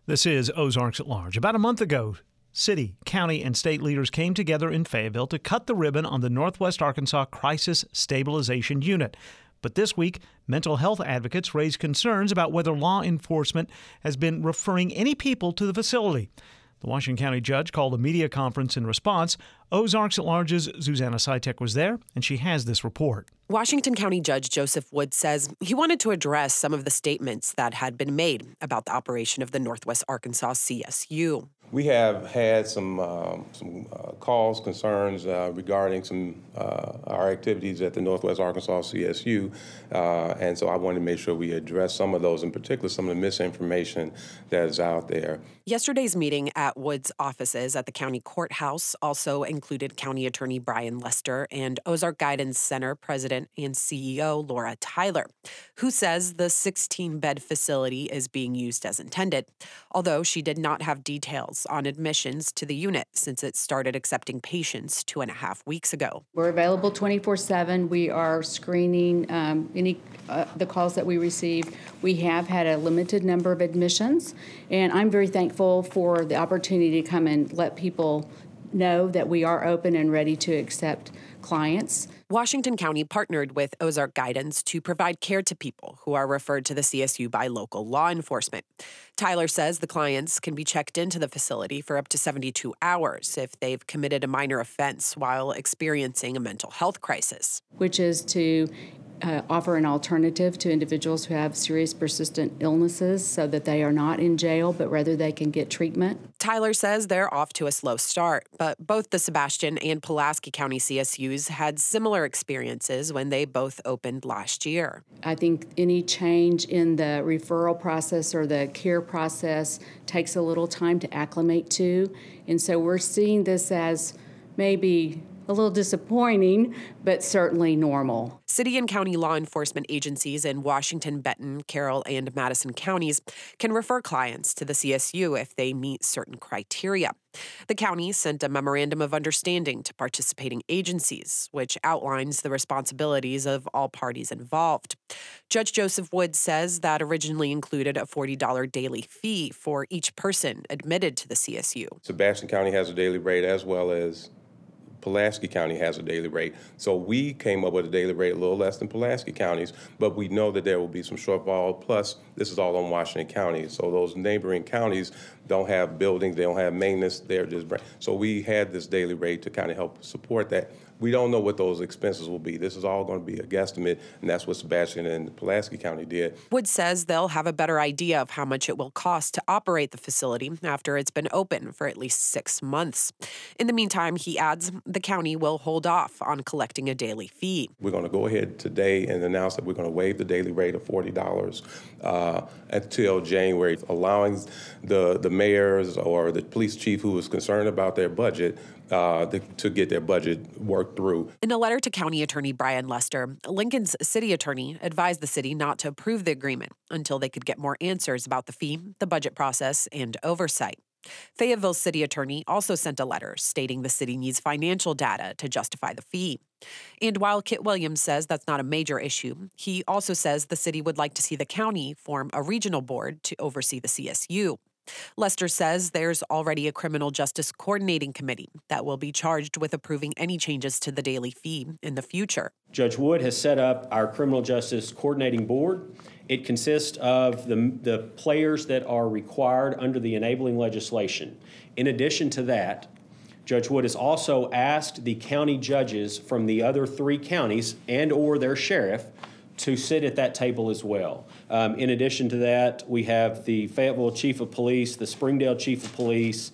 This is Ozarks at Large. About a month ago, city, county, and state leaders came together in Fayetteville to cut the ribbon on the Northwest Arkansas Crisis Stabilization Unit. But this week, mental health advocates raised concerns about whether law enforcement has been referring any people to the facility. The Washington County judge called a media conference in response. Ozarks at Large's Susanna Sitek was there, and she has this report. Washington County Judge Joseph Wood says he wanted to address some of the statements that had been made about the operation of the Northwest Arkansas CSU. We have had some calls, concerns regarding our activities at the Northwest Arkansas CSU, and so I wanted to make sure we address some of those, in particular some of the misinformation that is out there. Yesterday's meeting at Wood's offices at the county courthouse also included County Attorney Brian Lester and Ozark Guidance Center President and CEO Laura Tyler, who says the 16-bed facility is being used as intended, although she did not have details on admissions to the unit since it started accepting patients 2.5 weeks ago. We're available 24/7. We are screening the calls that we receive. We have had a limited number of admissions, and I'm very thankful for the opportunity to come and let people know that we are open and ready to accept clients. Washington County partnered with Ozark Guidance to provide care to people who are referred to the CSU by local law enforcement. Tyler says the clients can be checked into the facility for up to 72 hours if they've committed a minor offense while experiencing a mental health crisis, which is to offer an alternative to individuals who have serious persistent illnesses so that they are not in jail, but rather they can get treatment. Tyler says they're off to a slow start, but both the Sebastian and Pulaski County CSUs had similar experiences when they both opened last year. I think any change in the referral process or the care process takes a little time to acclimate to, and so we're seeing this as maybe a little disappointing, but certainly normal. City and county law enforcement agencies in Washington, Benton, Carroll, and Madison counties can refer clients to the CSU if they meet certain criteria. The county sent a memorandum of understanding to participating agencies, which outlines the responsibilities of all parties involved. Judge Joseph Wood says that originally included a $40 daily fee for each person admitted to the CSU. Sebastian County has a daily rate as well as Pulaski County has a daily rate. So we came up with a daily rate a little less than Pulaski County's, but we know that there will be some shortfall. Plus, this is all on Washington County. So those neighboring counties don't have buildings, they don't have maintenance, so we had this daily rate to kind of help support that. We don't know what those expenses will be. This is all going to be a guesstimate, and that's what Sebastian and Pulaski County did. Wood says they'll have a better idea of how much it will cost to operate the facility after it's been open for at least 6 months. In the meantime, he adds, the county will hold off on collecting a daily fee. We're going to go ahead today and announce that we're going to waive the daily rate of $40 until January, allowing the mayors or the police chief who is concerned about their budget to get their budget worked through. In a letter to County Attorney Brian Lester, Lincoln's city attorney advised the city not to approve the agreement until they could get more answers about the fee, the budget process, and oversight. Fayetteville's city attorney also sent a letter stating the city needs financial data to justify the fee. And while Kit Williams says that's not a major issue, he also says the city would like to see the county form a regional board to oversee the CSU. Lester says there's already a criminal justice coordinating committee that will be charged with approving any changes to the daily fee in the future. Judge Wood has set up our criminal justice coordinating board. It consists of the players that are required under the enabling legislation. In addition to that, Judge Wood has also asked the county judges from the other 3 counties and or their sheriff to sit at that table as well. In addition to that, we have the Fayetteville Chief of Police, the Springdale Chief of Police,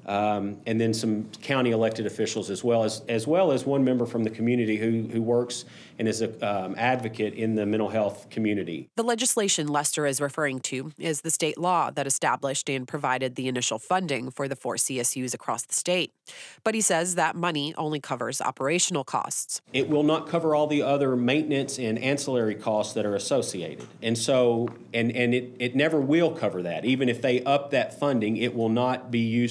and then some county elected officials as well as one member from the community who works and is an advocate in the mental health community. The legislation Lester is referring to is the state law that established and provided the initial funding for the 4 CSUs across the state. But he says that money only covers operational costs. It will not cover all the other maintenance and ancillary costs that are associated. And so, and it never will cover that. Even if they up that funding, it will not be used for anything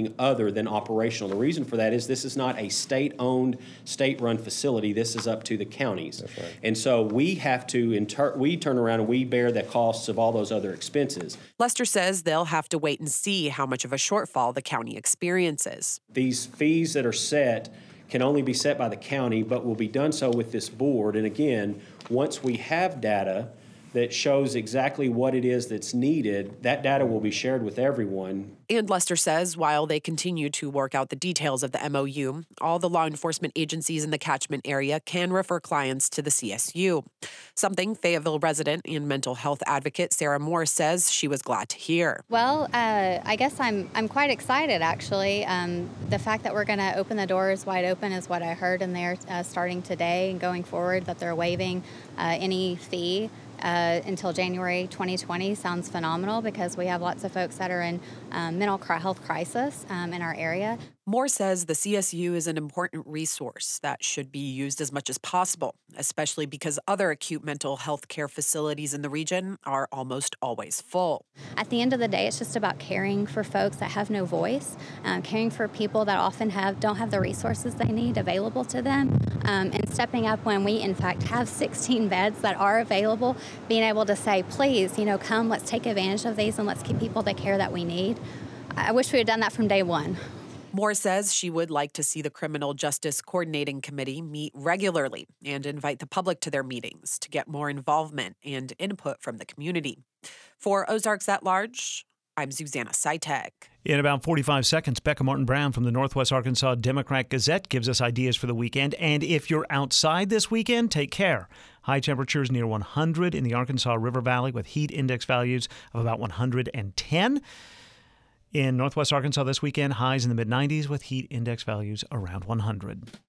anything other than operational. The reason for that is this is not a state-owned, state-run facility. This is up to the counties. That's right. And so we have to, we turn around and we bear the costs of all those other expenses. Lester says they'll have to wait and see how much of a shortfall the county experiences. These fees that are set can only be set by the county, but will be done so with this board. And again, once we have data that shows exactly what it is that's needed, that data will be shared with everyone. And Lester says while they continue to work out the details of the MOU, all the law enforcement agencies in the catchment area can refer clients to the CSU, something Fayetteville resident and mental health advocate Sarah Moore says she was glad to hear. Well, I guess I'm quite excited, actually. The fact that we're going to open the doors wide open is what I heard in there starting today and going forward, that they're waiving any fee until January 2020 sounds phenomenal, because we have lots of folks that are in mental health crisis in our area. Moore says the CSU is an important resource that should be used as much as possible, especially because other acute mental health care facilities in the region are almost always full. At the end of the day, it's just about caring for folks that have no voice, caring for people that often don't have the resources they need available to them, and stepping up when we, in fact, have 16 beds that are available, being able to say, please, come, let's take advantage of these and let's give people the care that we need. I wish we had done that from day one. Moore says she would like to see the Criminal Justice Coordinating Committee meet regularly and invite the public to their meetings to get more involvement and input from the community. For Ozarks at Large, I'm Susanna Sitek. In about 45 seconds, Becca Martin-Brown from the Northwest Arkansas Democrat Gazette gives us ideas for the weekend. And if you're outside this weekend, take care. High temperatures near 100 in the Arkansas River Valley with heat index values of about 110. In Northwest Arkansas this weekend, highs in the mid-90s with heat index values around 100.